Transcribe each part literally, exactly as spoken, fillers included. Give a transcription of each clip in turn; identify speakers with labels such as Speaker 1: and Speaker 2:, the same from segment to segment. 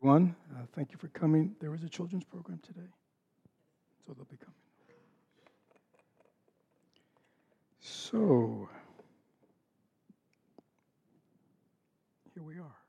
Speaker 1: everyone. Uh, thank you for coming. There is a children's program today, so they'll be coming. So, here we are.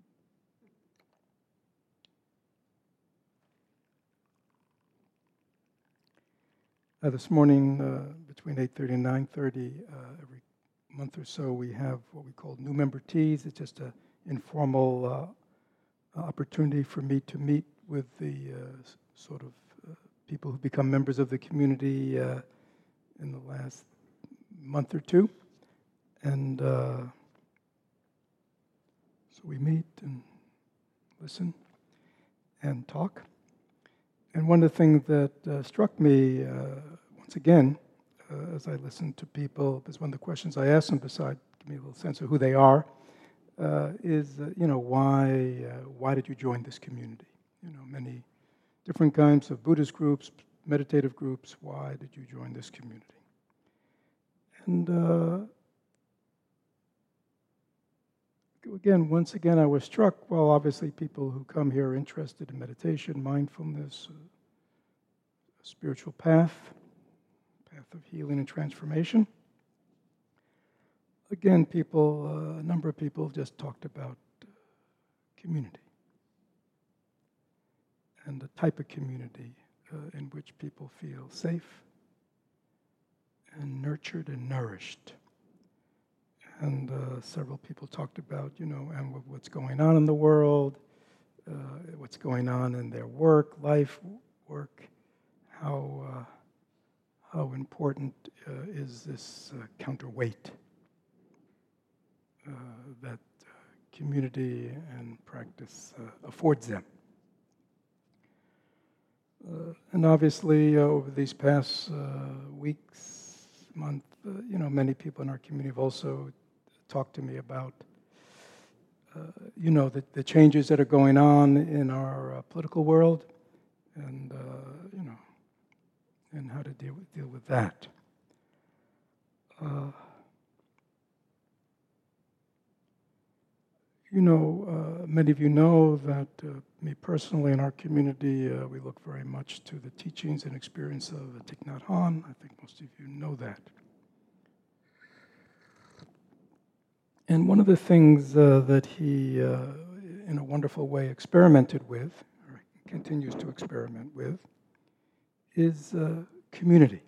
Speaker 1: Uh, this morning, uh, between eight thirty and nine thirty, uh, every month or so, we have what we call new member teas. It's just an informal uh, opportunity for me to meet with the uh, sort of uh, people who become members of the community uh, in the last month or two. And uh, so we meet and listen and talk. And one of the things that uh, struck me, uh, once again, uh, as I listened to people, because one of the questions I asked them, besides give me a little sense of who they are, uh, is, uh, you know, why uh, why did you join this community? You know, many different kinds of Buddhist groups, meditative groups, why did you join this community? And uh, again, once again, I was struck, well, obviously people who come here are interested in meditation, mindfulness, uh, a spiritual path, path of healing and transformation. Again, people, uh, a number of people just talked about uh, community and the type of community uh, in which people feel safe and nurtured and nourished. And uh, several people talked about, you know, and what's going on in the world, uh, what's going on in their work, life, work, how uh, how important uh, is this uh, counterweight uh, that uh, community and practice uh, affords them. Uh, and obviously, uh, over these past uh, weeks, month, uh, you know, many people in our community have also talked to me about, uh, you know, the, the changes that are going on in our uh, political world, and uh, you know, and how to deal with, deal with that. Uh, you know, uh, many of you know that uh, me personally in our community, uh, we look very much to the teachings and experience of Thich Nhat Hanh. I think most of you know that. And one of the things uh, that he, uh, in a wonderful way, experimented with, or continues to experiment with, is uh, community.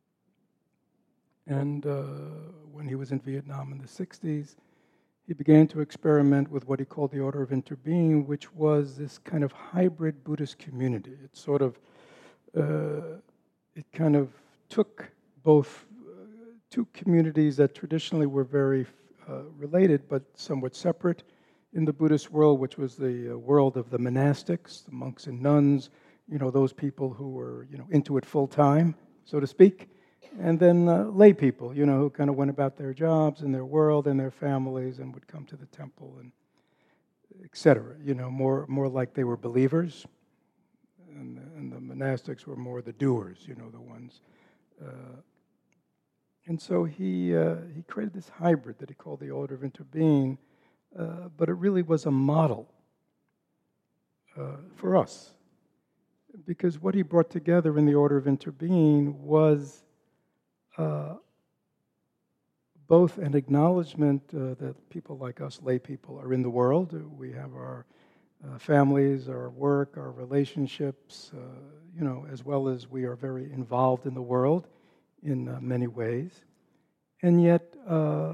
Speaker 1: And uh, when he was in Vietnam in the sixties, he began to experiment with what he called the Order of Interbeing, which was this kind of hybrid Buddhist community. It sort of, uh, it kind of took both uh, two communities that traditionally were very uh, related but somewhat separate in the Buddhist world, which was the uh, world of the monastics, the monks and nuns, you know, those people who were, you know, into it full time, so to speak. And then uh, lay people, you know, who kind of went about their jobs and their world and their families and would come to the temple and et cetera. You know, more more like they were believers, and, and the monastics were more the doers, you know, the ones. Uh, and so he uh, he created this hybrid that he called the Order of Interbeing, uh, but it really was a model uh, for us, because what he brought together in the Order of Interbeing was Uh, both an acknowledgement uh, that people like us, lay people, are in the world. We have our uh, families, our work, our relationships, uh, you know, as well as we are very involved in the world in uh, many ways. And yet, uh,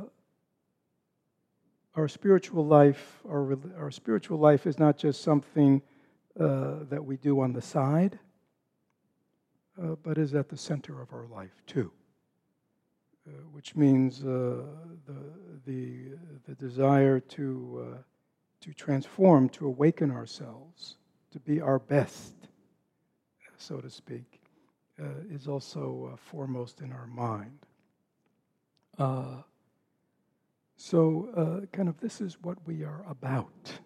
Speaker 1: our spiritual life, our, our spiritual life is not just something uh, that we do on the side, uh, but is at the center of our life too. Uh, which means uh, the the the desire to uh, to transform, to awaken ourselves, to be our best, so to speak, uh, is also uh, foremost in our mind. Uh, so, uh, kind of, this is what we are about,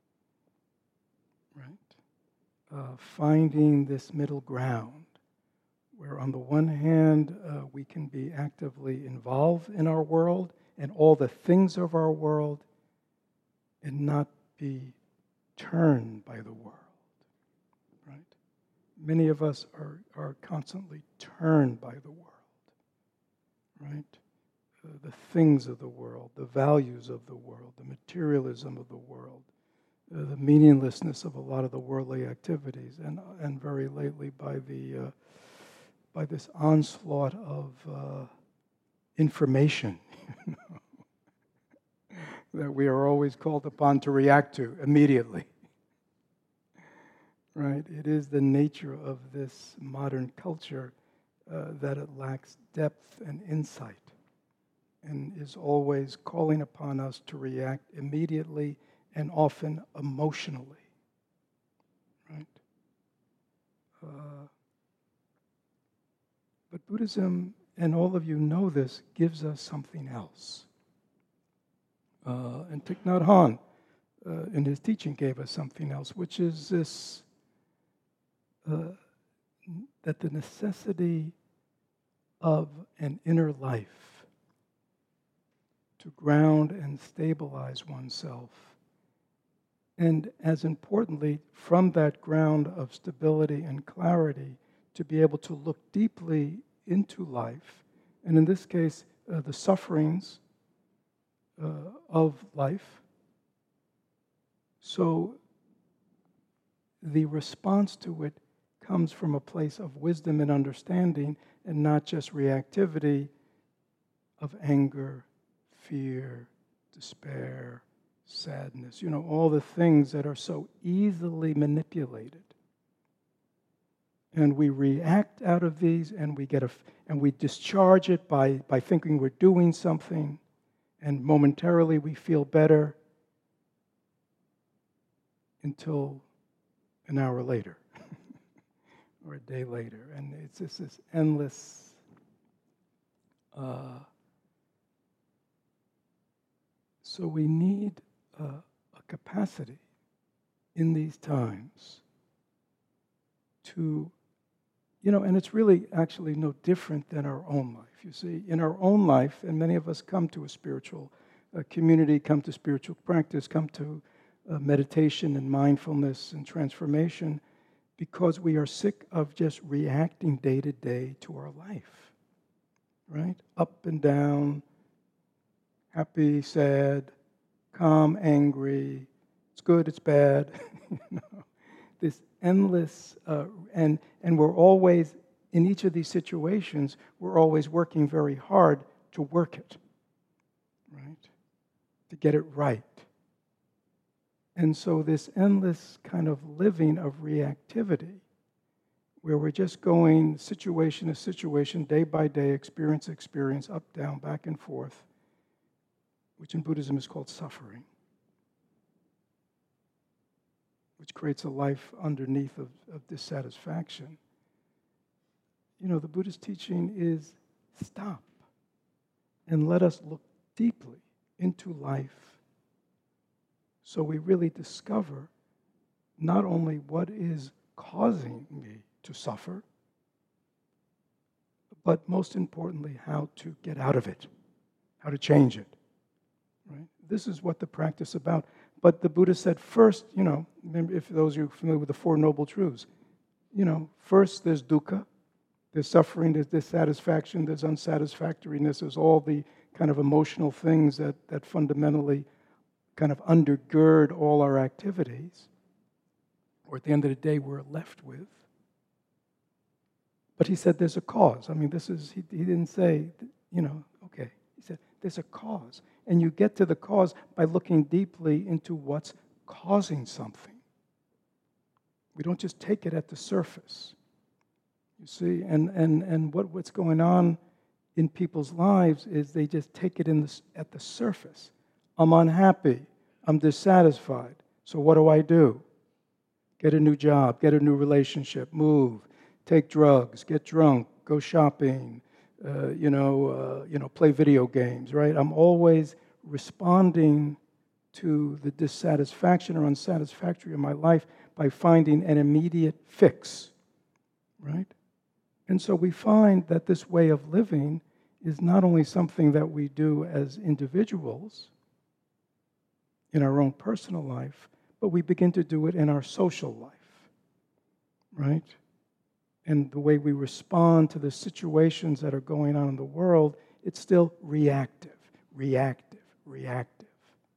Speaker 1: right? Uh, finding this middle ground, where on the one hand, uh, we can be actively involved in our world and all the things of our world and not be turned by the world, right? Many of us are, are constantly turned by the world, right? Uh, the things of the world, the values of the world, the materialism of the world, uh, the meaninglessness of a lot of the worldly activities, and and very lately by the uh, by this onslaught of uh, information that we are always called upon to react to immediately. Right? It is the nature of this modern culture uh, that it lacks depth and insight, and is always calling upon us to react immediately and often emotionally. Right? Uh, but Buddhism, and all of you know this, gives us something else. Uh, and Thich Nhat Hanh, uh, in his teaching, gave us something else, which is this, uh, that the necessity of an inner life to ground and stabilize oneself. And as importantly, from that ground of stability and clarity, to be able to look deeply into life, and in this case, uh, the sufferings uh, of life. So the response to it comes from a place of wisdom and understanding, and not just reactivity of anger, fear, despair, sadness, you know, all the things that are so easily manipulated. And we react out of these, and we get a, and we discharge it by, by thinking we're doing something, and momentarily we feel better until an hour later or a day later. And it's just this endless uh, so we need uh, a capacity in these times to, you know, and it's really actually no different than our own life. You see, in our own life, and many of us come to a spiritual uh, community, come to spiritual practice, come to uh, meditation and mindfulness and transformation, because we are sick of just reacting day to day to our life, right? Up and down, happy, sad, calm, angry, it's good, it's bad, you know, this endless, uh, and and we're always, in each of these situations, we're always working very hard to work it, right? To get it right. And so this endless kind of living of reactivity, where we're just going situation to situation, day by day, experience to experience, up, down, back and forth, which in Buddhism is called suffering, which creates a life underneath of, of dissatisfaction. You know, the Buddhist teaching is stop and let us look deeply into life, so we really discover not only what is causing me to suffer, but most importantly, how to get out of it, how to change it. Right? This is what the practice is about. But the Buddha said first, you know, if those of you are familiar with the Four Noble Truths, you know, first there's dukkha, there's suffering, there's dissatisfaction, there's unsatisfactoriness, there's all the kind of emotional things that, that fundamentally kind of undergird all our activities, or at the end of the day we're left with. But he said there's a cause. I mean, this is, he, he didn't say, you know, okay. He said there's a cause. And you get to the cause by looking deeply into what's causing something. We don't just take it at the surface. You see, and, and, and what, what's going on in people's lives is they just take it in the, at the surface. I'm unhappy. I'm dissatisfied. So what do I do? Get a new job, get a new relationship, move, take drugs, get drunk, go shopping, uh, you know, uh, you know, play video games, right? I'm always responding to the dissatisfaction or unsatisfactory in my life by finding an immediate fix, right? And so we find that this way of living is not only something that we do as individuals in our own personal life, but we begin to do it in our social life, right? And the way we respond to the situations that are going on in the world, it's still reactive, reactive, reactive.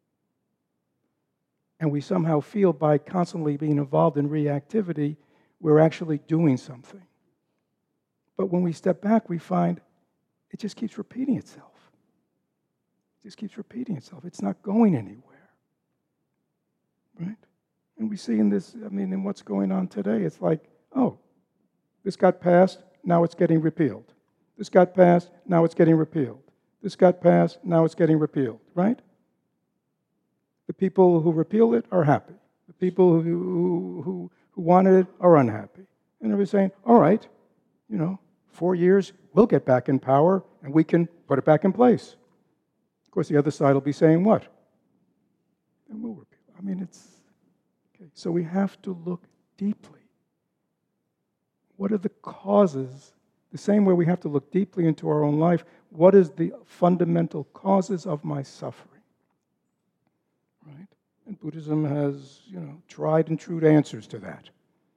Speaker 1: And we somehow feel by constantly being involved in reactivity, we're actually doing something. But when we step back, we find it just keeps repeating itself. It just keeps repeating itself. It's not going anywhere, right? And we see in this, I mean, in what's going on today, it's like, oh, this got passed, now it's getting repealed. This got passed, now it's getting repealed. This got passed, now it's getting repealed, right? The people who repealed it are happy. The people who, who, who wanted it are unhappy. And everybody's saying, all right, you know, four years, we'll get back in power and we can put it back in place. Of course, the other side will be saying what? And we'll repeal. I mean, it's, okay. So we have to look deeply. What are the causes? The same way we have to look deeply into our own life, what is the fundamental causes of my suffering? Right? And Buddhism has, you know, tried and true answers to that.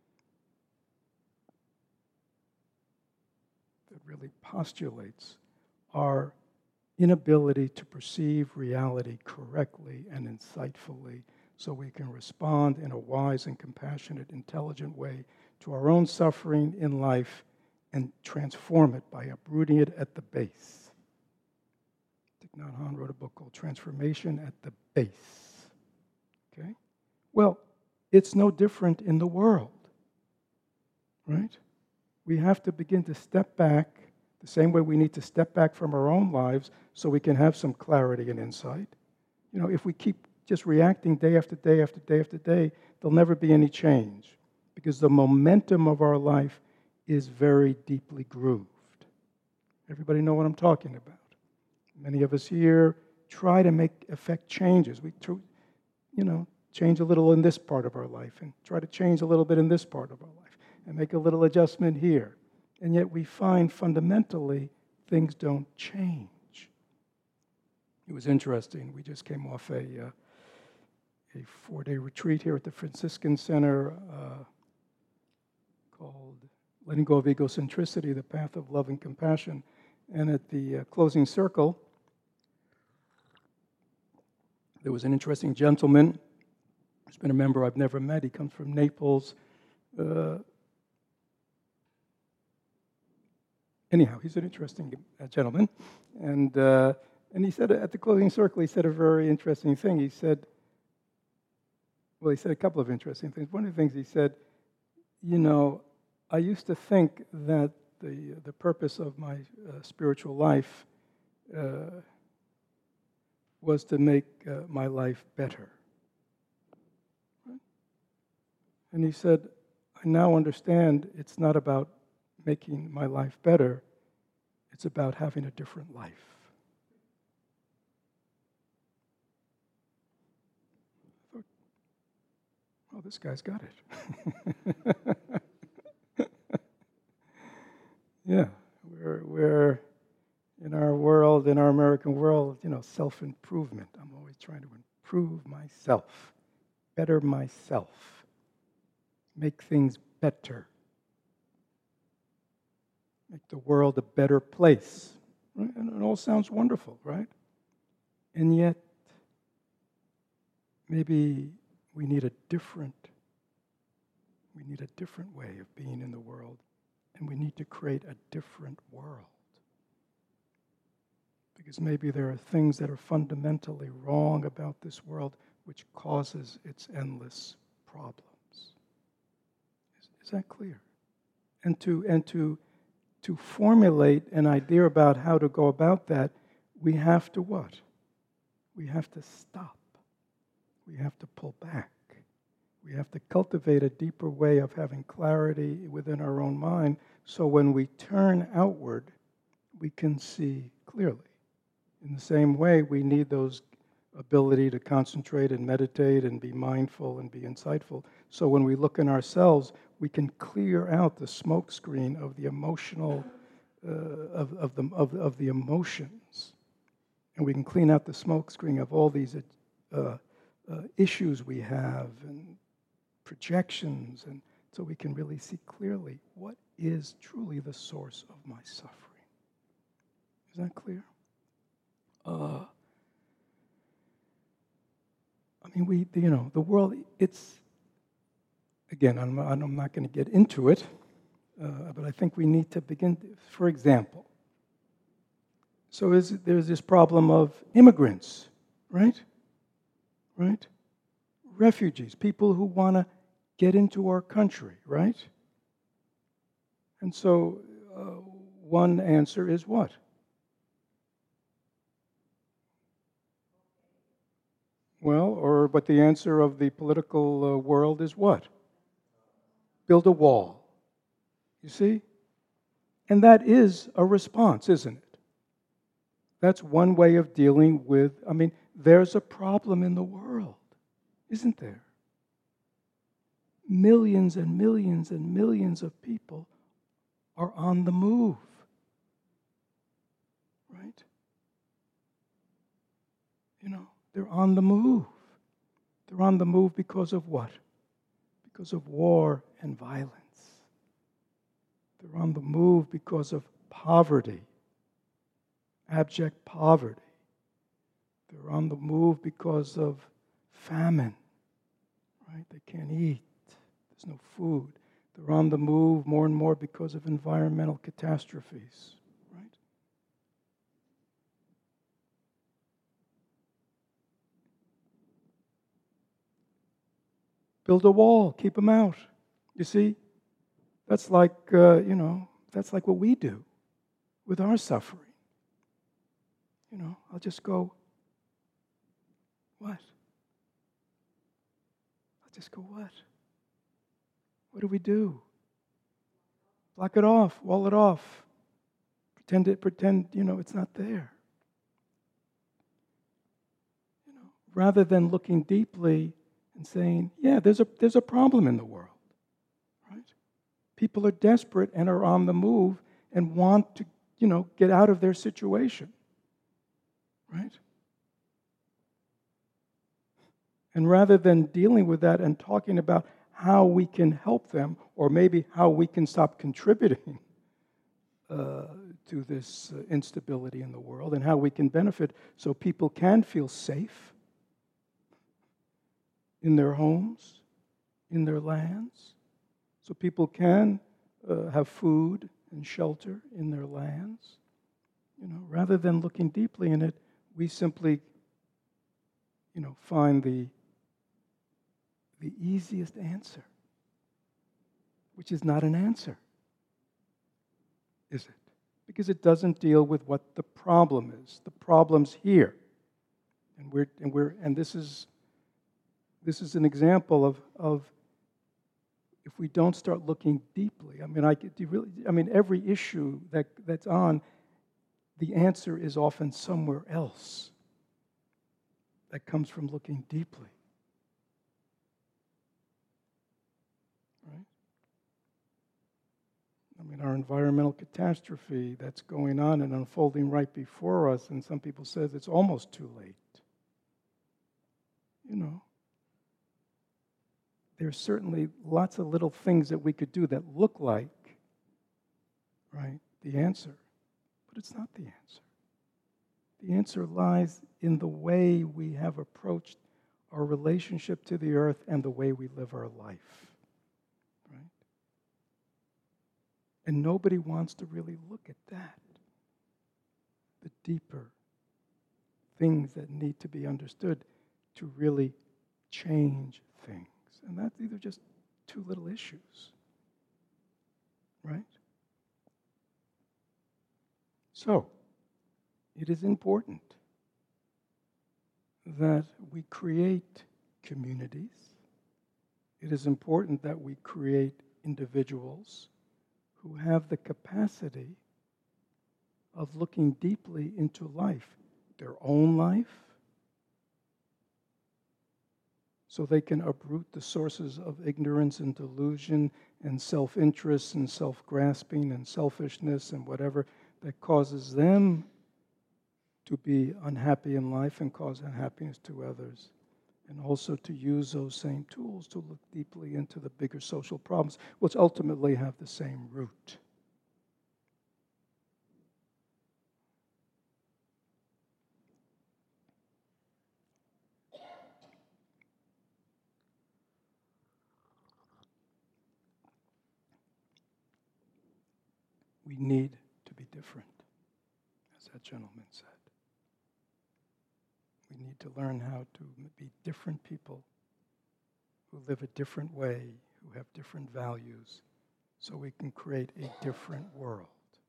Speaker 1: That really postulates our inability to perceive reality correctly and insightfully so we can respond in a wise and compassionate, intelligent way to our own suffering in life and transform it by uprooting it at the base. Thich Nhat Hanh wrote a book called Transformation at the Base. Okay? Well, it's no different in the world, right? We have to begin to step back the same way we need to step back from our own lives so we can have some clarity and insight. You know, if we keep just reacting day after day after day after day, there'll never be any change because the momentum of our life is very deeply grooved. Everybody know what I'm talking about. Many of us here try to make, effect changes. We tr- you know, change a little in this part of our life and try to change a little bit in this part of our life and make a little adjustment here. And yet we find fundamentally things don't change. It was interesting. We just came off a, uh, a four-day retreat here at the Franciscan Center uh, called Letting Go of Egocentricity, the Path of Love and Compassion. And at the uh, closing circle, there was an interesting gentleman who's been a member I've never met. He comes from Naples. Uh, anyhow, he's an interesting uh, gentleman. And uh, and he said at the closing circle, he said a very interesting thing. He said, well, he said a couple of interesting things. One of the things he said, you know, I used to think that the the purpose of my uh, spiritual life uh, was to make uh, my life better. Right? And he said, I now understand it's not about making my life better, it's about having a different life. I thought, oh, this guy's got it. Yeah, we're, we're in our world, in our American world, you know, self-improvement. I'm always trying to improve myself, better myself, make things better, make the world a better place. Right? And it all sounds wonderful, right? And yet, maybe we need a different, we need a different way of being in the world, and we need to create a different world. Because maybe there are things that are fundamentally wrong about this world which causes its endless problems. Is, is that clear? And to and to to formulate an idea about how to go about that, we have to what? We have to stop. We have to pull back. We have to cultivate a deeper way of having clarity within our own mind so when we turn outward, we can see clearly. In the same way, we need those ability to concentrate and meditate and be mindful and be insightful. So when we look in ourselves, we can clear out the smoke screen of the emotional, uh, of, of, the, of, of the emotions. And we can clean out the smoke screen of all these uh, uh, issues we have and projections, and so we can really see clearly what is truly the source of my suffering. Is that clear? Uh, I mean, we, you know, the world, it's, again, I'm, I'm not going to get into it, uh, but I think we need to begin, to, for example, so is, there's this problem of immigrants, right? Right? Refugees, people who want to get into our country, right? And so uh, one answer is what? Well, or but the answer of the political uh, world is what? Build a wall. You see? And that is a response, isn't it? That's one way of dealing with, I mean, there's a problem in the world, isn't there? Millions and millions and millions of people are on the move, right? You know, they're on the move. They're on the move because of what? Because of war and violence. They're on the move because of poverty, abject poverty. They're on the move because of famine, right? They can't eat. There's no food. They're on the move more and more because of environmental catastrophes, right? Build a wall, keep them out. You see, that's like, uh, you know, that's like what we do with our suffering. You know, I'll just go, what? I'll just go, what? What do we do? Block it off, wall it off. Pretend it, pretend, you know, it's not there. You know, rather than looking deeply and saying, yeah, there's a there's a problem in the world. Right? People are desperate and are on the move and want to, you know, get out of their situation. Right? And rather than dealing with that and talking about how we can help them, or maybe how we can stop contributing uh, to this uh, instability in the world, and how we can benefit so people can feel safe in their homes, in their lands, so people can uh, have food and shelter in their lands. You know, rather than looking deeply in it, we simply, you know, find the the easiest answer, which is not an answer, is it? Because it doesn't deal with what the problem is. The problem's here, and we're and we're and this is this is an example of of if we don't start looking deeply. I mean, I could, do you really, I mean, every issue that that's on, the answer is often somewhere else. That comes from looking deeply. Right? I mean, our environmental catastrophe that's going on and unfolding right before us, and some people say it's almost too late. You know, there's certainly lots of little things that we could do that look like, right, the answer, but it's not the answer. The answer lies in the way we have approached our relationship to the earth and the way we live our life. Right? And nobody wants to really look at that. The deeper things that need to be understood to really change things. And that's either just two little issues. Right? So, it is important that we create communities. It is important that we create individuals who have the capacity of looking deeply into life, their own life, so they can uproot the sources of ignorance and delusion and self-interest and self-grasping and selfishness and whatever that causes them to be unhappy in life and cause unhappiness to others. and also to use those same tools to look deeply into the bigger social problems, which ultimately have the same root. We need to be different, as that gentleman said. We need to learn how to be different people who live a different way, who have different values, so we can create a different world.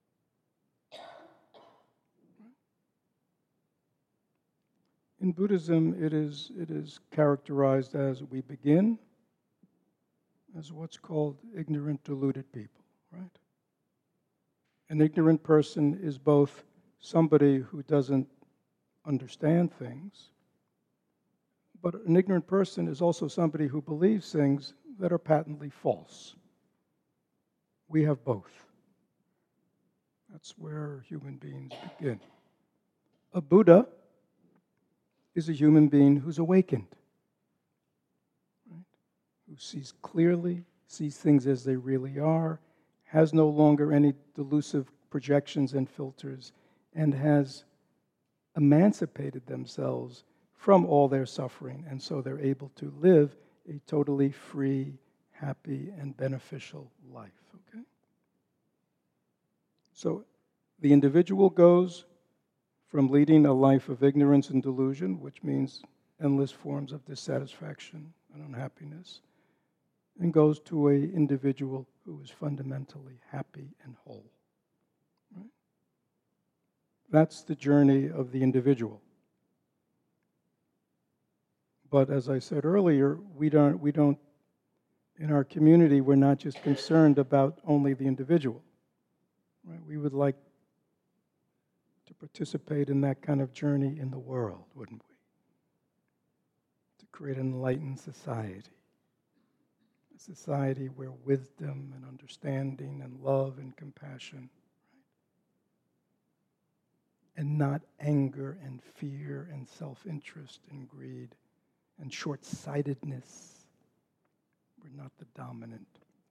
Speaker 1: In Buddhism, it is, it is characterized as we begin as what's called ignorant, deluded people, right? An ignorant person is both somebody who doesn't understand things, but an ignorant person is also somebody who believes things that are patently false. We have both. That's where human beings begin. A Buddha is a human being who's awakened, right? Who sees clearly, sees things as they really are, has no longer any delusive projections and filters, and has emancipated themselves from all their suffering, and so they're able to live a totally free, happy, and beneficial life. Okay? So the individual goes from leading a life of ignorance and delusion, which means endless forms of dissatisfaction and unhappiness, and goes to an individual who is fundamentally happy and whole. Right? That's the journey of the individual. But as I said earlier, we don't, we don't, in our community, we're not just concerned about only the individual. Right? We would like to participate in that kind of journey in the world, wouldn't we? To create an enlightened society. A society where wisdom and understanding and love and compassion, right? And not anger and fear and self-interest and greed and short-sightedness. We're not the dominant.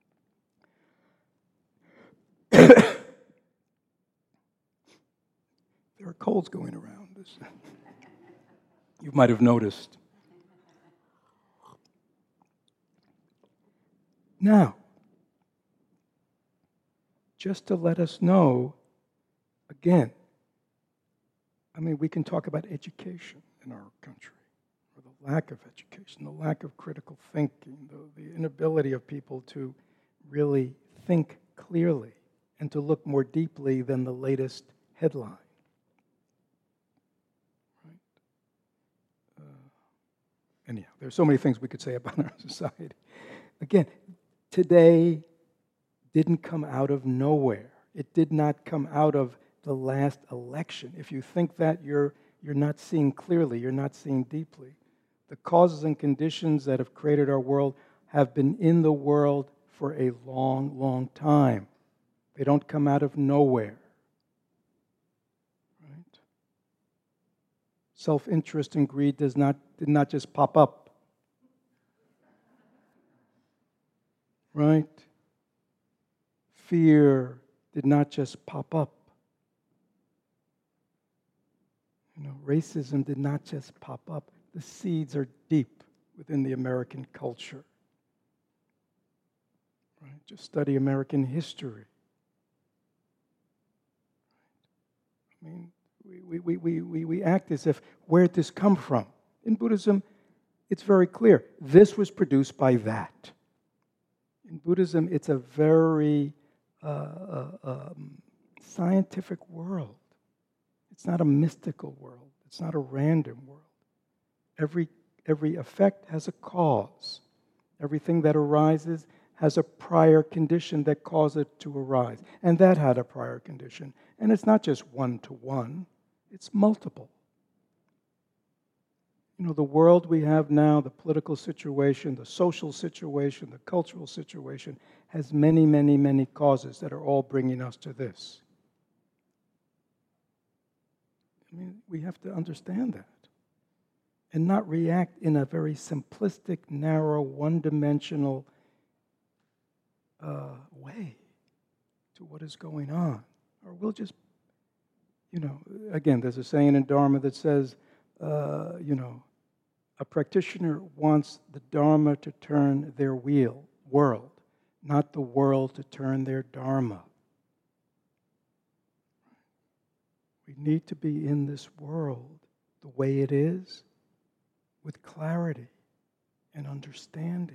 Speaker 1: There are colds going around. You might have noticed. Now, just to let us know, again, I mean, we can talk about education in our country, or the lack of education, the lack of critical thinking, the, the inability of people to really think clearly and to look more deeply than the latest headline. Right? Uh, anyhow, there's so many things we could say about our society. Again, today didn't come out of nowhere. It did not come out of the last election. If you think that, you're, you're not seeing clearly, you're not seeing deeply. The causes and conditions that have created our world have been in the world for a long, long time. They don't come out of nowhere. Right? Self-interest and greed does not, did not just pop up. Right? Fear did not just pop up. You know, racism did not just pop up. The seeds are deep within the American culture. Right? Just study American history. I mean, we, we, we, we, we act as if, where did this come from? In Buddhism, it's very clear. This was produced by that. In Buddhism, it's a very uh, uh, um, scientific world. It's not a mystical world. It's not a random world. Every, every effect has a cause. Everything that arises has a prior condition that caused it to arise. And that had a prior condition. And it's not just one-to-one. It's multiple. You know, the world we have now, the political situation, the social situation, the cultural situation, has many, many, many causes that are all bringing us to this. I mean, we have to understand that. and not react in a very simplistic, narrow, one-dimensional uh, way to what is going on. Or we'll just, you know, again, there's a saying in Dharma that says, uh, you know, a practitioner wants the Dharma to turn their wheel, world, not the world to turn their Dharma. We need to be in this world the way it is, with clarity and understanding,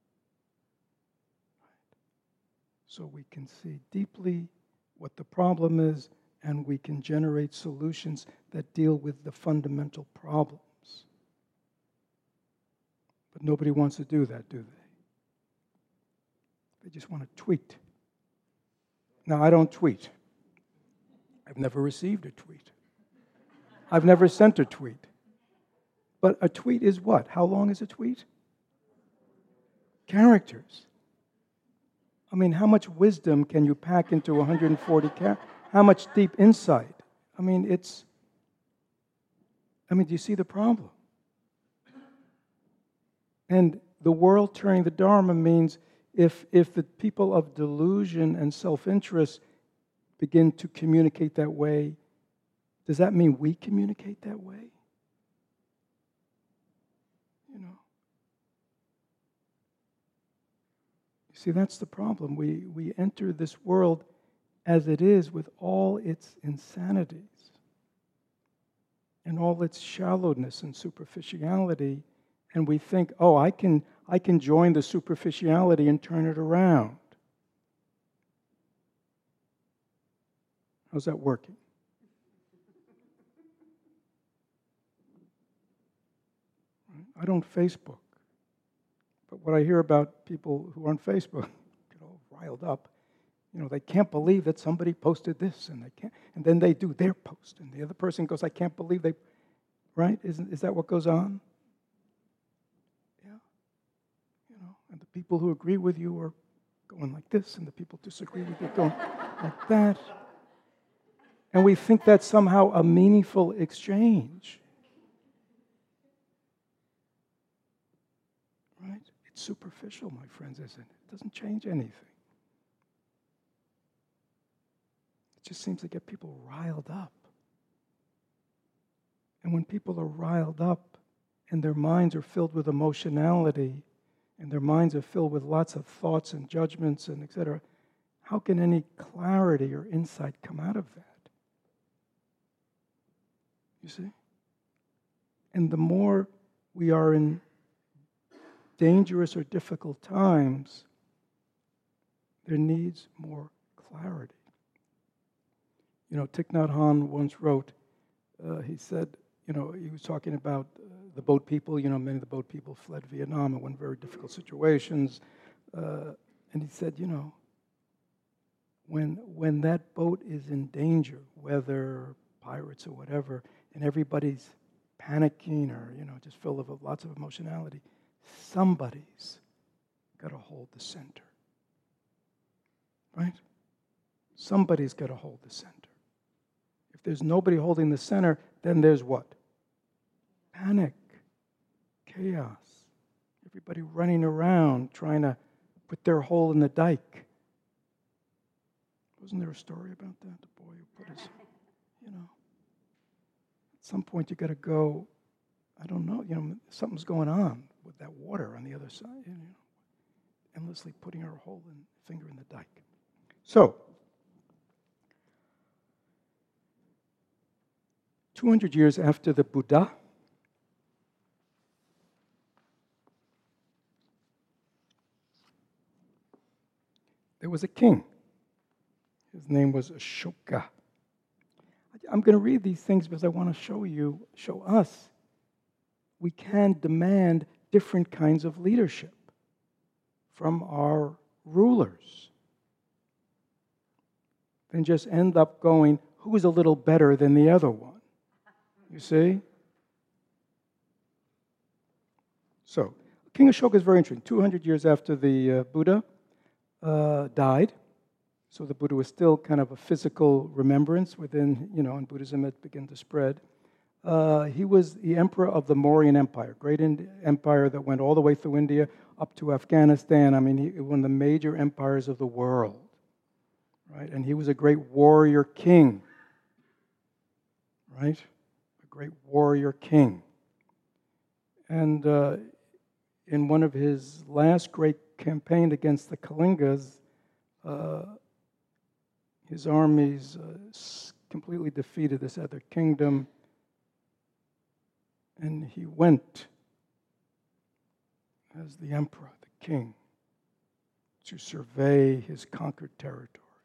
Speaker 1: so we can see deeply what the problem is, and we can generate solutions that deal with the fundamental problems. But nobody wants to do that, do they? They just want to tweet. Now, I don't tweet. I've never received a tweet. I've never sent a tweet. But a tweet is what? How long is a tweet? Characters. I mean, how much wisdom can you pack into one hundred forty characters? How much deep insight? I mean, it's... I mean, do you see the problem? And the world turning the Dharma means if, if the people of delusion and self-interest begin to communicate that way, does that mean we communicate that way? You know. You see, that's the problem. We, we enter this world as it is with all its insanities and all its shallowness and superficiality, and we think, oh, I can, I can join the superficiality and turn it around. How's that working? I don't Facebook. But what I hear about people who are on Facebook get all riled up, you know, they can't believe that somebody posted this, and they can't, and then they do their post, and the other person goes, I can't believe they, right? Isn't, is that what goes on? Yeah. You know, and the people who agree with you are going like this, and the people who disagree with you are going like that. And we think that's somehow a meaningful exchange. Right? It's superficial, my friends, isn't it? It doesn't change anything. It just seems to get people riled up. And when people are riled up and their minds are filled with emotionality and their minds are filled with lots of thoughts and judgments and et cetera, how can any clarity or insight come out of that? You see? And the more we are in dangerous or difficult times, there needs more clarity. You know, Thich Nhat Hanh once wrote, uh, he said, you know, he was talking about uh, the boat people, you know, many of the boat people fled Vietnam and went very difficult situations. Uh, and he said, you know, when when that boat is in danger, whether pirates or whatever, and everybody's panicking or, you know, just filled with lots of emotionality, somebody's got to hold the center. Right? Somebody's got to hold the center. If there's nobody holding the center, then there's what? Panic, chaos, everybody running around trying to put their hole in the dike. Wasn't there a story about that? The boy who put his, you know. At some point you got to go, I don't know, you know, something's going on with that water on the other side, you know, endlessly putting her hole in, finger in the dike. So, two hundred years after the Buddha, there was a king. His name was Ashoka. I'm going to read these things because I want to show you, show us, we can demand different kinds of leadership from our rulers. Then just end up going, who's a little better than the other one? You see? So, King Ashoka is very interesting. two hundred years after the uh, Buddha uh, died, so the Buddha was still kind of a physical remembrance within, you know, in Buddhism it began to spread. Uh, he was the emperor of the Mauryan Empire, great Ind- empire that went all the way through India up to Afghanistan. I mean, he, one of the major empires of the world, right? And he was a great warrior king, right? A great warrior king. And uh, in one of his last great campaign against the Kalingas, uh, his armies uh, completely defeated this other kingdom. And he went as the emperor, the king, to survey his conquered territory.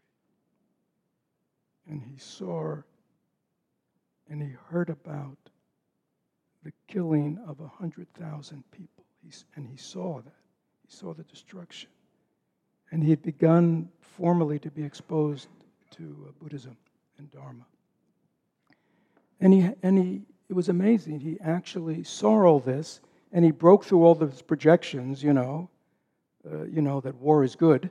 Speaker 1: And he saw and he heard about the killing of one hundred thousand people. He's, and he saw that. He saw the destruction. And he had begun formally to be exposed to uh, Buddhism and Dharma. And he, and he, it was amazing. He actually saw all this, and he broke through all those projections, you know, uh, you know, that war is good,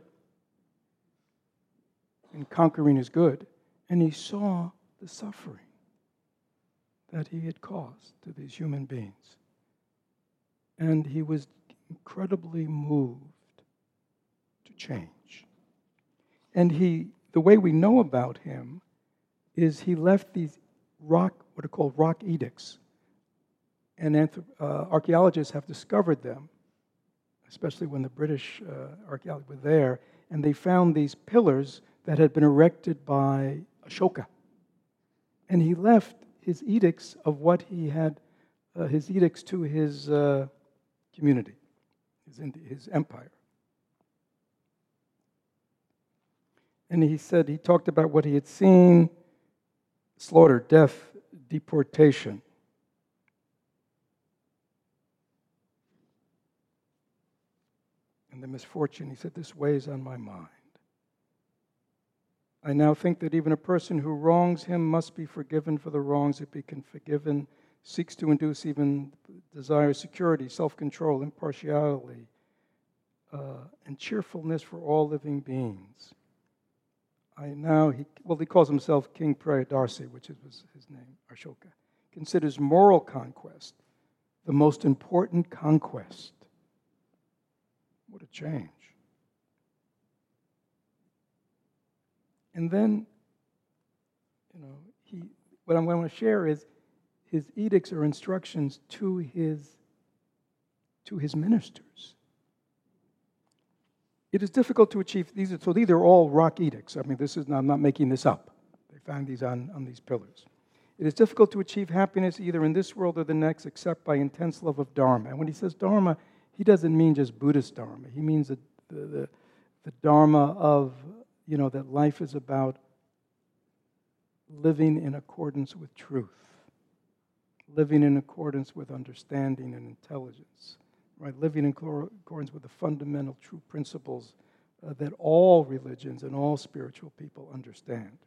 Speaker 1: and conquering is good. And he saw the suffering that he had caused to these human beings. And he was incredibly moved to change. And he, the way we know about him is he left these rock, what are called rock edicts. And anthrop- uh, archaeologists have discovered them, especially when the British uh, archaeologists were there, and they found these pillars that had been erected by Ashoka. And he left his edicts of what he had, uh, his edicts to his uh, community, his, his empire. And he said, he talked about what he had seen: slaughter, death, deportation. And the misfortune, he said, this weighs on my mind. I now think that even a person who wrongs him must be forgiven for the wrongs that be forgiven, seeks to induce even desires security, self-control, impartiality, uh, and cheerfulness for all living beings. I now, he, well, he calls himself King Priyadarsi, which was his name, Ashoka, considers moral conquest the most important conquest. What a change. And then, you know, he, what I'm going to share is his edicts or instructions to his, to his ministers. It is difficult to achieve these. Are, so these are all rock edicts. I mean, this is not, I'm not making this up. They found these on, on these pillars. It is difficult to achieve happiness either in this world or the next except by intense love of Dharma. And when he says Dharma, he doesn't mean just Buddhist Dharma. He means the, the, the, the Dharma of, you know, that life is about living in accordance with truth, living in accordance with understanding and intelligence, right? Living in accordance with the fundamental true principles uh, that all religions and all spiritual people understand.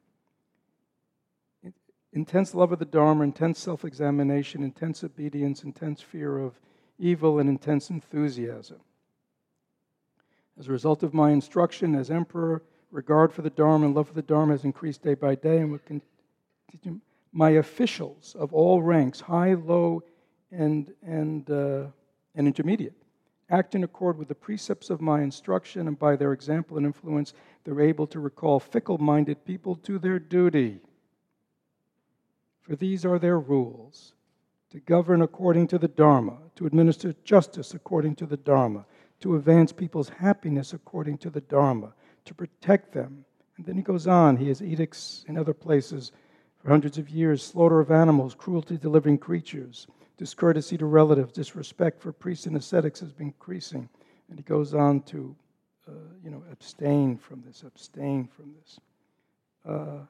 Speaker 1: Intense love of the Dharma, intense self-examination, intense obedience, intense fear of evil, and intense enthusiasm. As a result of my instruction as emperor, regard for the Dharma and love for the Dharma has increased day by day and will continue. My officials of all ranks, high, low, and, and, uh, and intermediate, act in accord with the precepts of my instruction, and by their example and influence, they're able to recall fickle-minded people to their duty. For these are their rules: to govern according to the Dharma, to administer justice according to the Dharma, to advance people's happiness according to the Dharma, to protect them. And then he goes on. He has edicts in other places for hundreds of years: slaughter of animals, cruelty to living creatures, discourtesy to relatives, disrespect for priests and ascetics has been increasing. And he goes on to, uh, you know, abstain from this, abstain from this. Uh,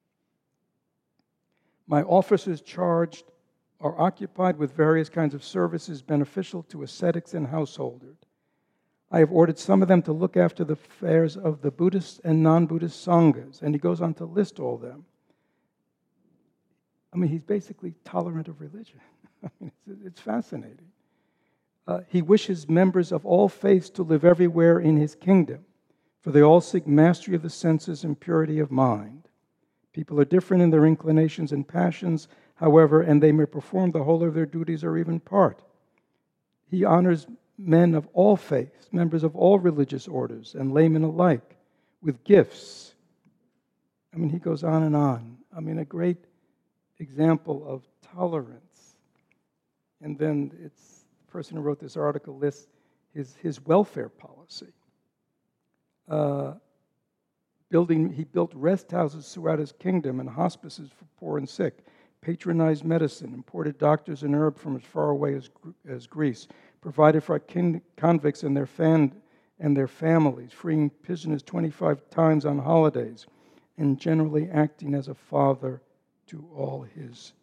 Speaker 1: my officers charged are occupied with various kinds of services beneficial to ascetics and householders. I have ordered some of them to look after the affairs of the Buddhist and non-Buddhist sanghas. And he goes on to list all of them. I mean, he's basically tolerant of religion. I mean, it's, it's fascinating. Uh, he wishes members of all faiths to live everywhere in his kingdom, for they all seek mastery of the senses and purity of mind. People are different in their inclinations and passions. however, and they may perform the whole of their duties or even part. He honors men of all faiths, members of all religious orders, and laymen alike, with gifts. I mean, he goes on and on. I mean, a great example of tolerance. And then it's the person who wrote this article lists his, his welfare policy. Uh, building, he built rest houses throughout his kingdom and hospices for poor and sick, patronized medicine, imported doctors and herb from as far away as, as Greece, provided for convicts and their, fan, and their families, freeing prisoners twenty-five times on holidays, and generally acting as a father to all his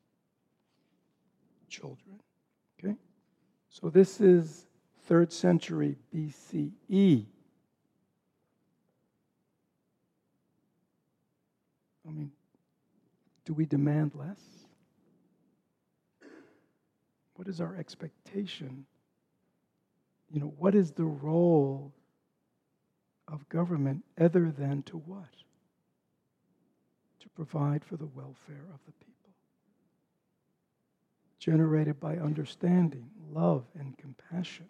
Speaker 1: children. Okay? So this is third century B C E. I mean, do we demand less? What is our expectation? You know, what is the role of government other than to what? To provide for the welfare of the people. Generated by understanding, love, and compassion.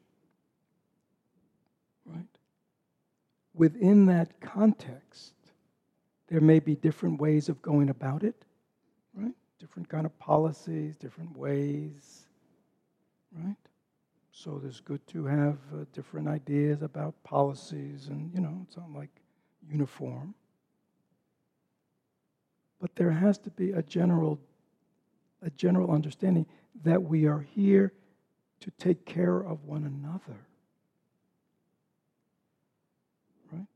Speaker 1: Right? Within that context, there may be different ways of going about it, right? Different kind of policies, different ways, right? So it's good to have uh, different ideas about policies, and, you know, it's not like uniform. But there has to be a general, a general understanding that we are here to take care of one another. Right?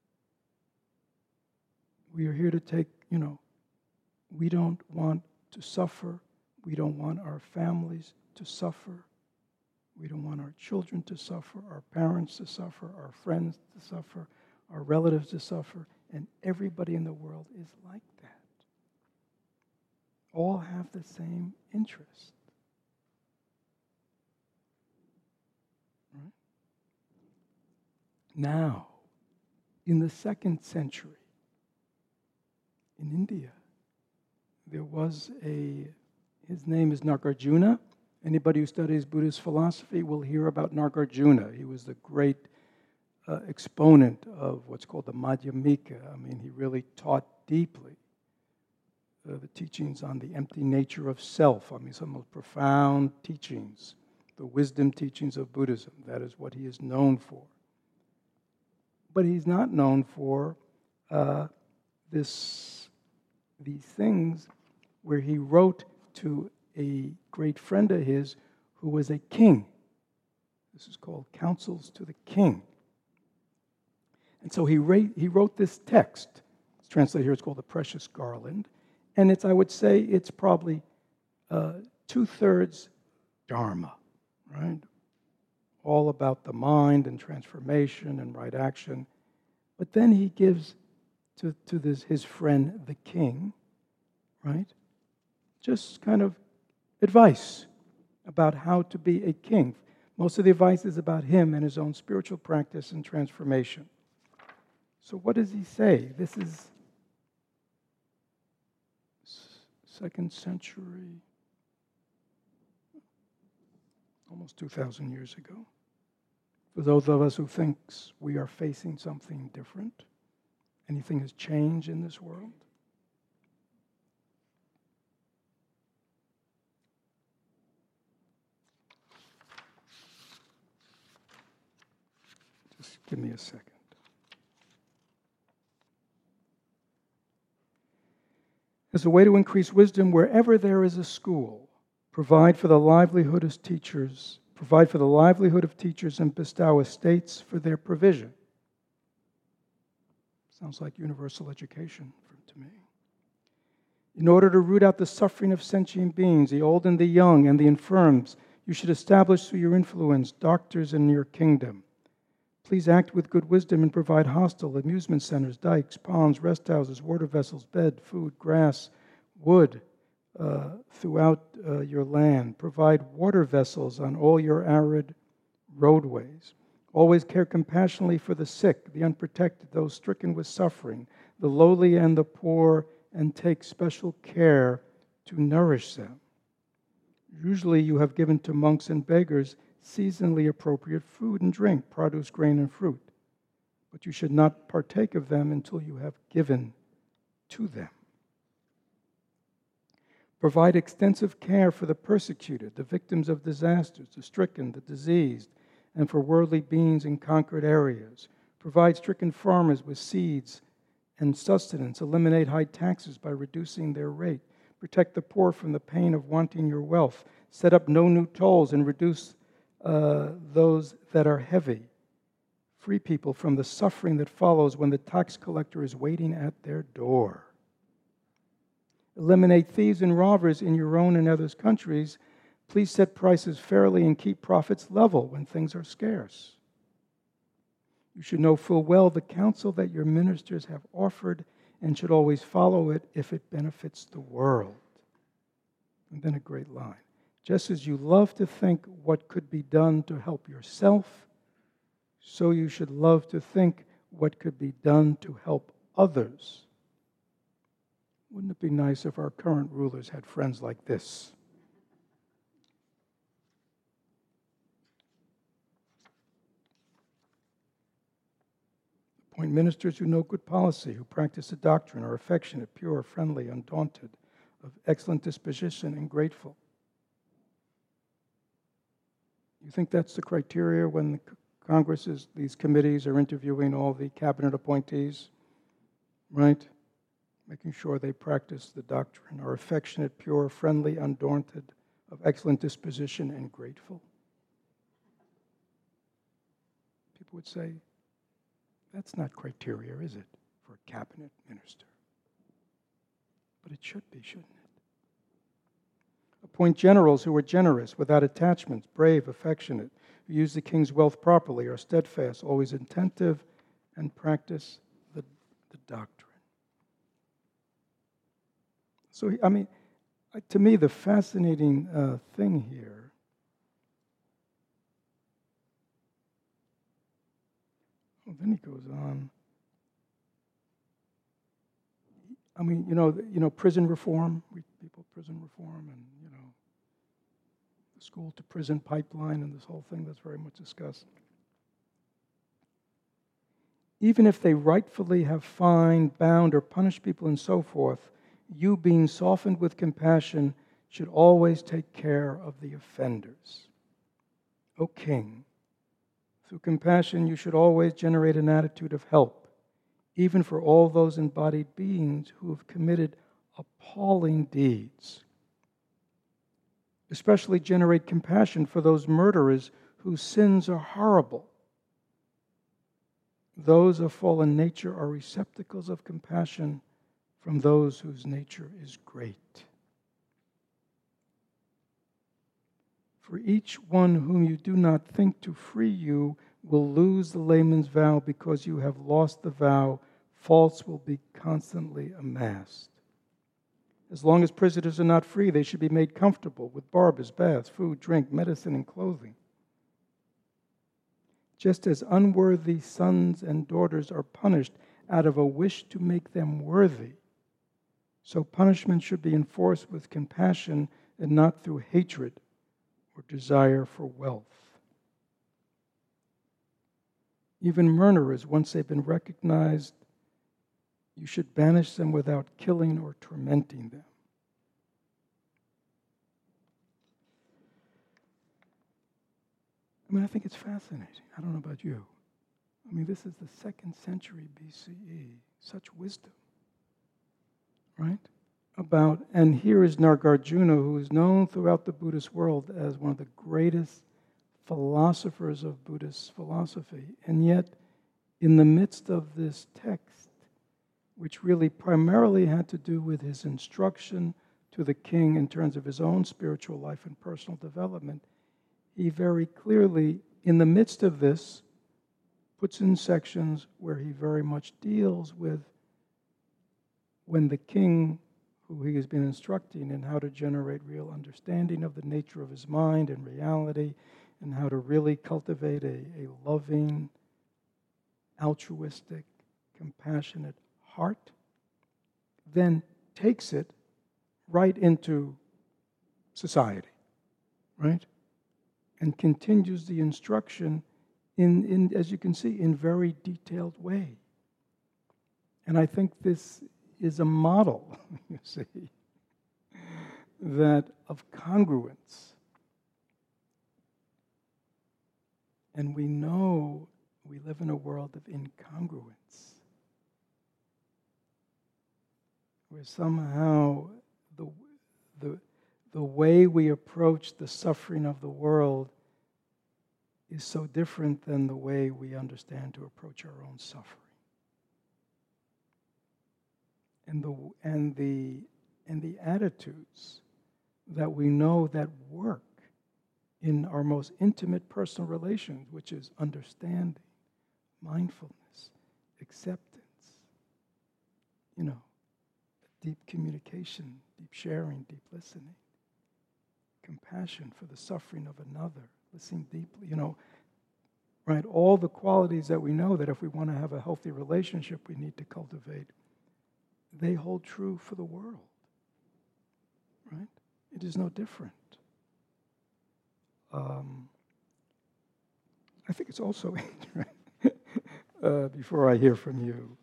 Speaker 1: We are here to take, you know, we don't want to suffer. We don't want our families to suffer. We don't want our children to suffer, our parents to suffer, our friends to suffer, our relatives to suffer, and everybody in the world is like that. All have the same interest. Right? Now, in the second century, in India, there was a, his name is Nagarjuna. Anybody who studies Buddhist philosophy will hear about Nagarjuna. He was the great uh, exponent of what's called the Madhyamika. I mean, he really taught deeply uh, the teachings on the empty nature of self. I mean, some of the most profound teachings, the wisdom teachings of Buddhism. That is what he is known for. But he's not known for uh, this, these things where he wrote to a great friend of his who was a king. This is called Counsels to the King. And so he, ra- he wrote this text. It's translated here, it's called The Precious Garland. And it's, I would say, it's probably uh, two-thirds Dharma, right? All about the mind and transformation and right action. But then he gives to, to this his friend, the king, right? Just kind of advice about how to be a king. Most of the advice is about him and his own spiritual practice and transformation. So what does he say? This is second century, almost two thousand years ago. For those of us who think we are facing something different, anything has changed in this world. Just give me a second. As a way to increase wisdom, wherever there is a school, provide for the livelihood of teachers, provide for the livelihood of teachers and bestow estates for their provision. Sounds like universal education to me. In order to root out the suffering of sentient beings, the old and the young and the infirms, you should establish through your influence doctors in your kingdom. Please act with good wisdom and provide hostel, amusement centers, dikes, ponds, rest houses, water vessels, bed, food, grass, wood uh, throughout uh, your land. Provide water vessels on all your arid roadways. Always care compassionately for the sick, the unprotected, those stricken with suffering, the lowly and the poor, and take special care to nourish them. Usually you have given to monks and beggars seasonally appropriate food and drink, produce, grain, and fruit. But you should not partake of them until you have given to them. Provide extensive care for the persecuted, the victims of disasters, the stricken, the diseased, and for worldly beings in conquered areas. Provide stricken farmers with seeds and sustenance. Eliminate high taxes by reducing their rate. Protect the poor from the pain of wanting your wealth. Set up no new tolls and reduce uh, those that are heavy. Free people from the suffering that follows when the tax collector is waiting at their door. Eliminate thieves and robbers in your own and others' countries. Please set prices fairly and keep profits level when things are scarce. You should know full well the counsel that your ministers have offered and should always follow it if it benefits the world. And then a great line. Just as you love to think what could be done to help yourself, so you should love to think what could be done to help others. Wouldn't it be nice if our current rulers had friends like this? Appoint ministers who know good policy, who practice the doctrine, are affectionate, pure, friendly, undaunted, of excellent disposition, and grateful. You think that's the criteria when the Congresses, these committees are interviewing all the cabinet appointees, right? Making sure they practice the doctrine, are affectionate, pure, friendly, undaunted, of excellent disposition, and grateful. People would say, that's not criteria, is it, for a cabinet minister? But it should be, shouldn't it? Appoint generals who are generous, without attachments, brave, affectionate, who use the king's wealth properly, are steadfast, always attentive, and practice the, the doctrine. So, I mean, to me, the fascinating uh, thing here well, then he goes on. I mean, you know, you know, prison reform, we, people, prison reform, and you know, the school to prison pipeline, and this whole thing that's very much discussed. Even if they rightfully have fined, bound, or punished people and so forth, you, being softened with compassion, should always take care of the offenders. O King, through compassion you should always generate an attitude of help, even for all those embodied beings who have committed appalling deeds. Especially generate compassion for those murderers whose sins are horrible. Those of fallen nature are receptacles of compassion from those whose nature is great. For each one whom you do not think to free you will lose the layman's vow because you have lost the vow. Faults will be constantly amassed. As long as prisoners are not free, they should be made comfortable with barbers, baths, food, drink, medicine, and clothing. Just as unworthy sons and daughters are punished out of a wish to make them worthy, so punishment should be enforced with compassion and not through hatred or desire for wealth. Even murderers, once they've been recognized, you should banish them without killing or tormenting them. I mean, I think it's fascinating. I don't know about you. I mean, this is the second century B C E. Such wisdom. Right? About, and here is Nagarjuna, who is known throughout the Buddhist world as one of the greatest philosophers of Buddhist philosophy. And yet, in the midst of this text, which really primarily had to do with his instruction to the king in terms of his own spiritual life and personal development, he very clearly, in the midst of this, puts in sections where he very much deals with when the king, who he has been instructing in how to generate real understanding of the nature of his mind and reality, and how to really cultivate a, a loving, altruistic, compassionate heart, then takes it, right into society, right? And continues the instruction in, in, as you can see, in very detailed way. And I think this is a model, you see, that of congruence. And we know we live in a world of incongruence, where somehow the, the, the way we approach the suffering of the world is so different than the way we understand to approach our own suffering. And the, and the, and the attitudes that we know that work in our most intimate personal relations, which is understanding, mindfulness, acceptance, you know, deep communication, deep sharing, deep listening, compassion for the suffering of another, listening deeply, you know, right? All the qualities that we know that if we want to have a healthy relationship, we need to cultivate, they hold true for the world, right? It is no different. Um, I think it's also, uh, before I hear from you,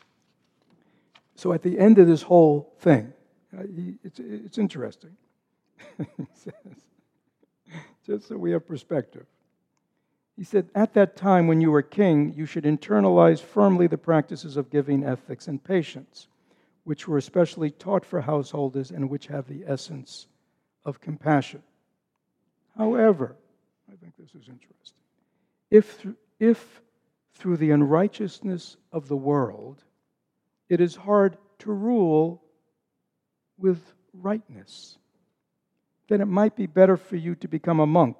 Speaker 1: so at the end of this whole thing, uh, he, it's, it's interesting. He says, just so we have perspective. He said, at that time when you were king, you should internalize firmly the practices of giving, ethics, and patience, which were especially taught for householders and which have the essence of compassion. However, I think this is interesting, if, th- if through the unrighteousness of the world, it is hard to rule with rightness, then it might be better for you to become a monk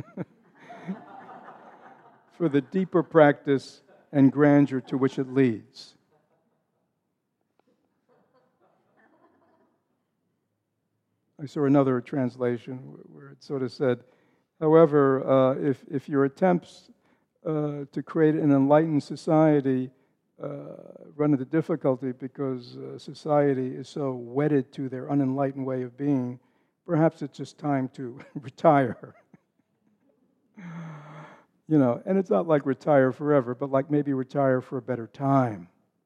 Speaker 1: for the deeper practice and grandeur to which it leads. I saw another translation where it sort of said, however, uh, if, if your attempts uh, to create an enlightened society uh, run into difficulty because uh, society is so wedded to their unenlightened way of being, perhaps it's just time to retire. You know, and it's not like retire forever, but like maybe retire for a better time.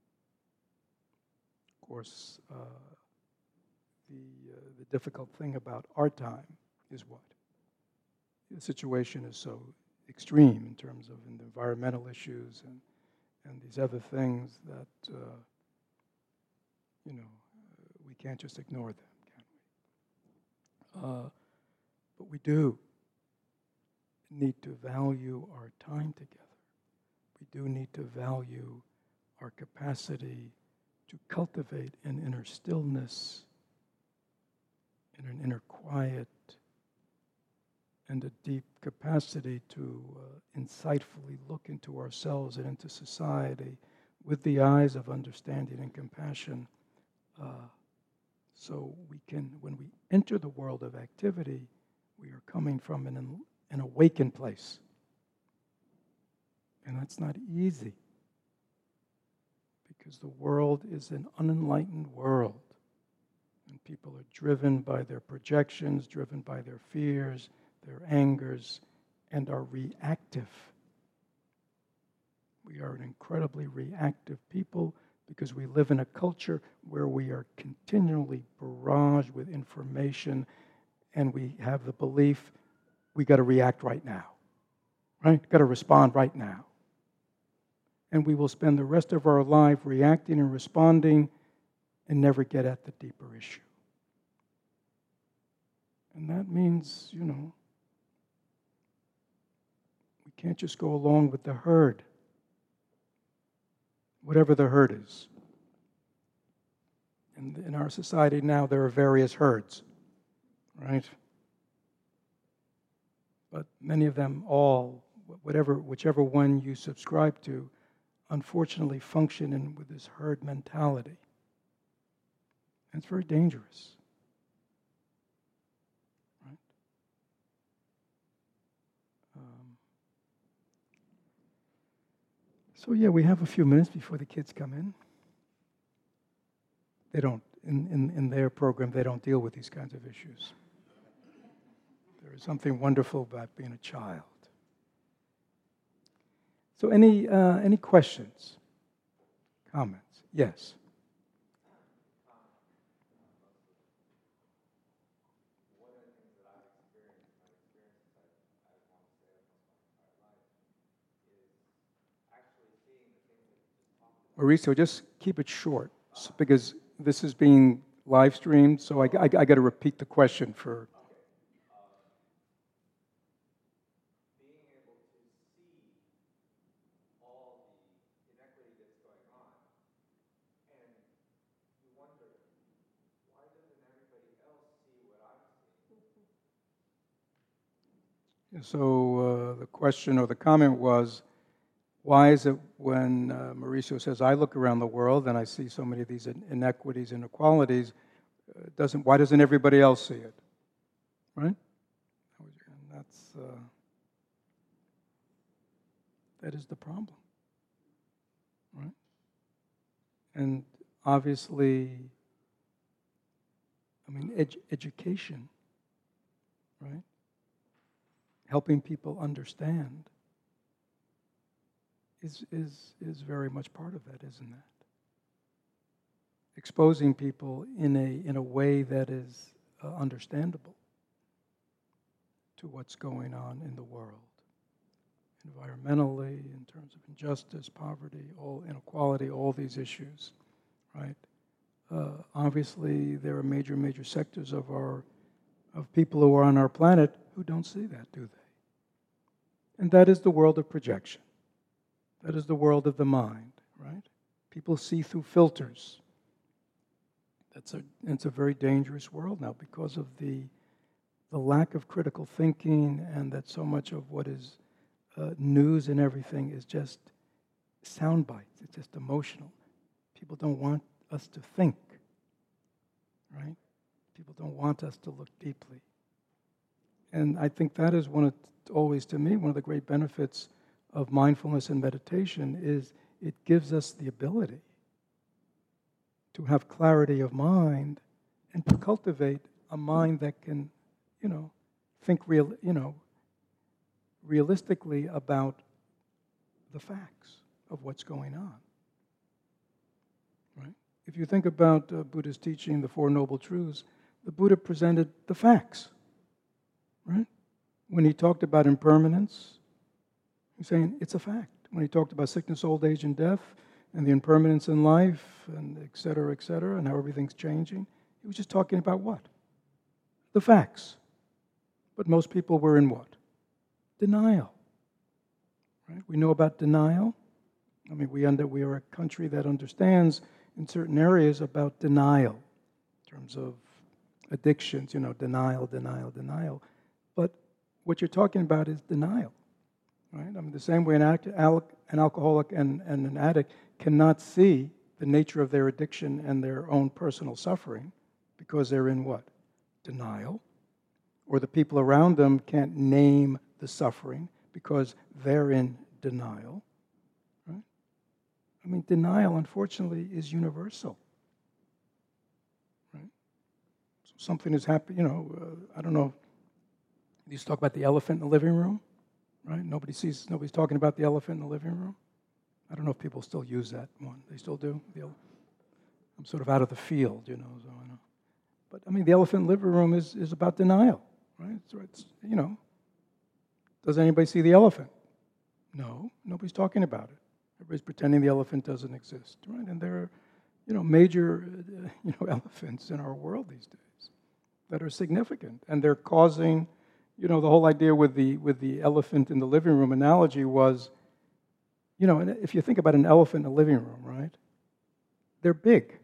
Speaker 1: Of course, uh, the, uh, the difficult thing about our time is what? The situation is so extreme in terms of in the environmental issues and, and these other things that, uh, you know, uh, we can't just ignore them, can we? Uh, but we do need to value our time together. We do need to value our capacity to cultivate an inner stillness and an inner quiet and a deep capacity to uh, insightfully look into ourselves and into society with the eyes of understanding and compassion, uh, so we can, when we enter the world of activity, we are coming from an, an awakened place. And that's not easy, because the world is an unenlightened world. And people are driven by their projections, driven by their fears, their angers, and are reactive. We are an incredibly reactive people because we live in a culture where we are continually barraged with information, and we have the belief we got to react right now, right? Got to respond right now. And we will spend the rest of our life reacting and responding and never get at the deeper issue. And that means, you know, we can't just go along with the herd, whatever the herd is. And in our society now, there are various herds, right? But many of them all, whatever, whichever one you subscribe to, unfortunately function in with this herd mentality. And it's very dangerous. Right? Um, so yeah, we have a few minutes before the kids come in. they don't, in, in, in their program, they don't deal with these kinds of issues. There is something wonderful about being a child. So any, uh, any questions, comments? Yes? Mauricio, just keep it short, because this is being live streamed, so I, I, I got to repeat the question for... So uh, the question or the comment was, why is it when uh, Mauricio says, I look around the world and I see so many of these inequities, inequalities, uh, doesn't, why doesn't everybody else see it? Right? And that's, uh, that is the problem. Right? And obviously, I mean, ed- education, right? Helping people understand is, is, is very much part of that, isn't it? Exposing people in a, in a way that is uh, understandable to what's going on in the world, environmentally, in terms of injustice, poverty, all inequality, all these issues, right? Uh, obviously, there are major, major sectors of our of people who are on our planet who don't see that, do they? And that is the world of projection. That is the world of the mind, right? People see through filters. That's a, it's a very dangerous world now because of the, the lack of critical thinking, and that so much of what is uh, news and everything is just sound bites. It's just emotional. People don't want us to think, right? People don't want us to look deeply. And I think that is one of, always to me, one of the great benefits of mindfulness and meditation is it gives us the ability to have clarity of mind and to cultivate a mind that can, you know, think real, you know, realistically about the facts of what's going on. Right? If you think about uh, Buddha's teaching, the Four Noble Truths, the Buddha presented the facts, right? When he talked about impermanence, he's saying it's a fact. When he talked about sickness, old age, and death, and the impermanence in life, and et cetera, et cetera, and how everything's changing, he was just talking about what? The facts. But most people were in what? Denial. Right? We know about denial. I mean, we under we are a country that understands in certain areas about denial, in terms of addictions, you know, denial, denial, denial. But what you're talking about is denial, right? I mean, the same way an, act, al- an alcoholic and, and an addict cannot see the nature of their addiction and their own personal suffering because they're in what? Denial. Or the people around them can't name the suffering because they're in denial, right? I mean, denial, unfortunately, is universal. Something is happening, you know, uh, I don't know, you used to talk about the elephant in the living room, right? Nobody sees, nobody's talking about the elephant in the living room. I don't know if people still use that one. They still do? The ele- I'm sort of out of the field, you know, so I know. But, I mean, the elephant in the living room is, is about denial, right? It's, it's, you know, does anybody see the elephant? No, nobody's talking about it. Everybody's pretending the elephant doesn't exist, right? And there are, you know, major, uh, you know, elephants in our world these days that are significant, and they're causing, you know, the whole idea with the with the elephant in the living room analogy was, you know, if you think about an elephant in a living room, right? They're big.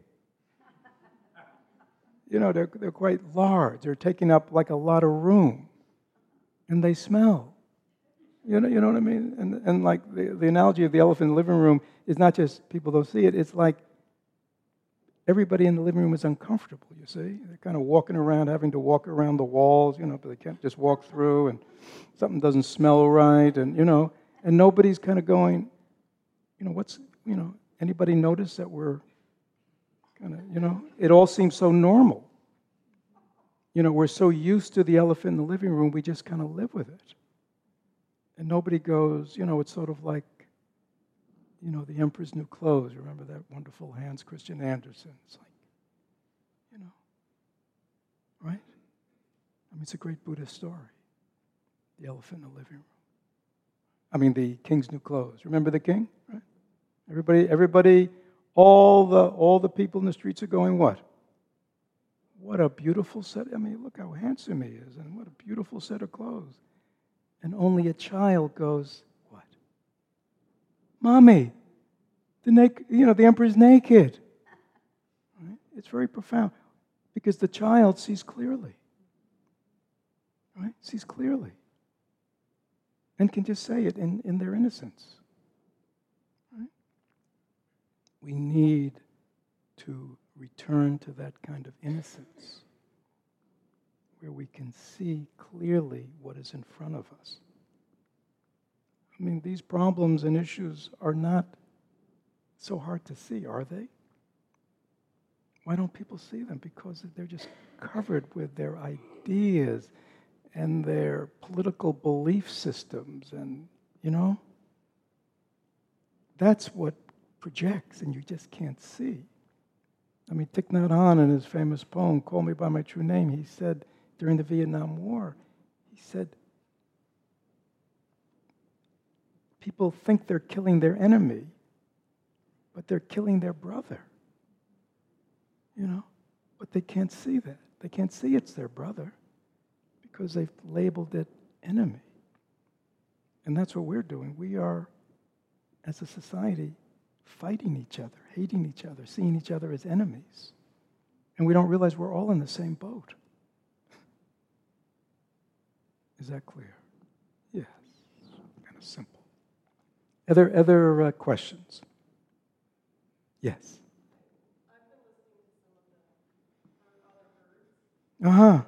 Speaker 1: You know, they're they're quite large. They're taking up like a lot of room, and they smell. You know, you know what I mean? And and like the, the analogy of the elephant in the living room is not just people don't see it. It's like everybody in the living room is uncomfortable, you see. They're kind of walking around, having to walk around the walls, you know, but they can't just walk through, and something doesn't smell right, and, you know, and nobody's kind of going, you know, what's, you know, anybody notice that we're kind of, you know, it all seems so normal. You know, we're so used to the elephant in the living room, we just kind of live with it. And nobody goes, you know, it's sort of like, you know, The Emperor's New Clothes. Remember that wonderful Hans Christian Andersen? It's like, you know, right? I mean, it's a great Buddhist story. The elephant in the living room. I mean, the king's new clothes. Remember the king? Right? Everybody, everybody, all the all the people in the streets are going, what? What a beautiful set. I mean, look how handsome he is, and what a beautiful set of clothes. And only a child goes, what? Mommy, the naked, you know, the emperor's naked. Right? It's very profound because the child sees clearly. Right? Sees clearly. And can just say it in, in their innocence. Right? We need to return to that kind of innocence where we can see clearly what is in front of us. I mean, these problems and issues are not so hard to see, are they? Why don't people see them? Because they're just covered with their ideas and their political belief systems, and, you know, that's what projects and you just can't see. I mean, Thich Nhat Hanh, in his famous poem, Call Me By My True Name, he said during the Vietnam War, he said, people think they're killing their enemy, but they're killing their brother. You know? But they can't see that. They can't see it's their brother because they've labeled it enemy. And that's what we're doing. We are, as a society, fighting each other, hating each other, seeing each other as enemies. And we don't realize we're all in the same boat. Is that clear? Yes. Kind of simple. Other, other uh, questions? Yes. Uh-huh.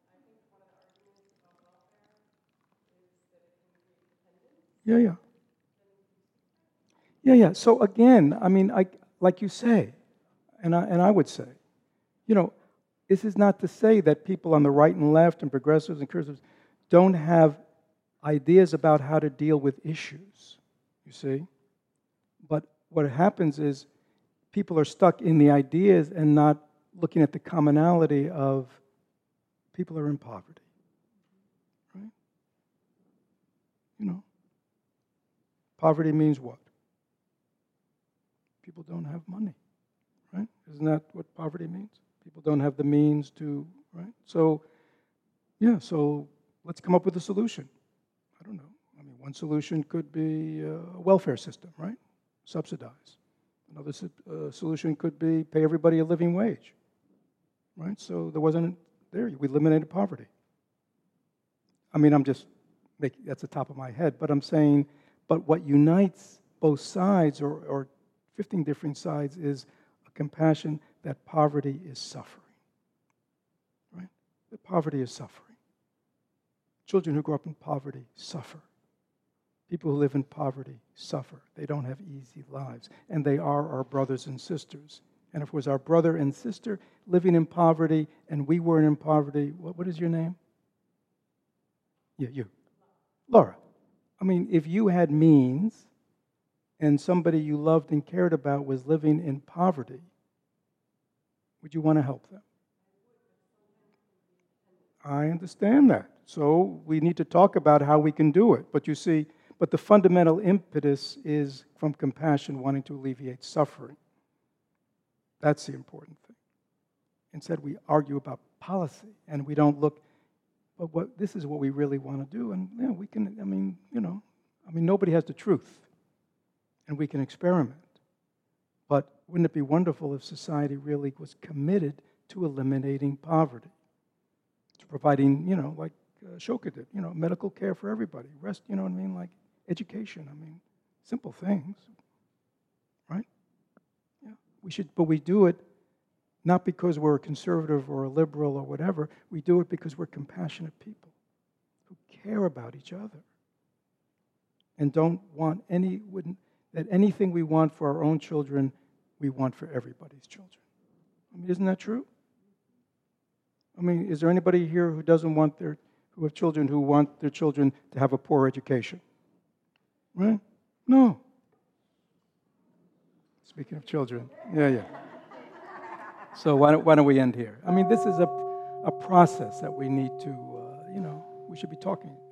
Speaker 1: Yeah, yeah. Yeah, yeah. So again, I mean, I, like you say, and I, and I would say, you know, this is not to say that people on the right and left and progressives and conservatives don't have ideas about how to deal with issues, you see? But what happens is people are stuck in the ideas and not looking at the commonality of people are in poverty, right? You know, poverty means what? People don't have money, right? Isn't that what poverty means? People don't have the means to, right? So, yeah, so let's come up with a solution. I don't know. I mean, one solution could be a welfare system, right? Subsidize. Another uh, solution could be pay everybody a living wage, right? So there wasn't, there, we eliminated poverty. I mean, I'm just making, that's the top of my head, but I'm saying, but what unites both sides or, or fifteen different sides is a compassion that poverty is suffering, right? That poverty is suffering. Children who grow up in poverty suffer. People who live in poverty suffer. They don't have easy lives, and they are our brothers and sisters. And if it was our brother and sister living in poverty and we weren't in poverty, what, what is your name? Yeah, you. Laura. I mean, if you had means and somebody you loved and cared about was living in poverty, would you want to help them? I understand that. So we need to talk about how we can do it. But you see, but the fundamental impetus is from compassion, wanting to alleviate suffering. That's the important thing. Instead, we argue about policy, and we don't look, but what this is what we really want to do. And yeah, we can, I mean, you know, I mean, nobody has the truth, and we can experiment. But wouldn't it be wonderful if society really was committed to eliminating poverty, to providing, you know, like uh, Shoka did, you know, medical care for everybody, rest, you know what I mean, like education, I mean, simple things, right? Yeah, we should, but we do it not because we're a conservative or a liberal or whatever. We do it because we're compassionate people who care about each other and don't want any, wouldn't, that anything we want for our own children, we want for everybody's children. I mean, isn't that true? I mean, is there anybody here who doesn't want their, who have children who want their children to have a poor education? Right? No. Speaking of children, yeah, yeah. So why don't, why don't we end here? I mean, this is a, a process that we need to, uh, you know, we should be talking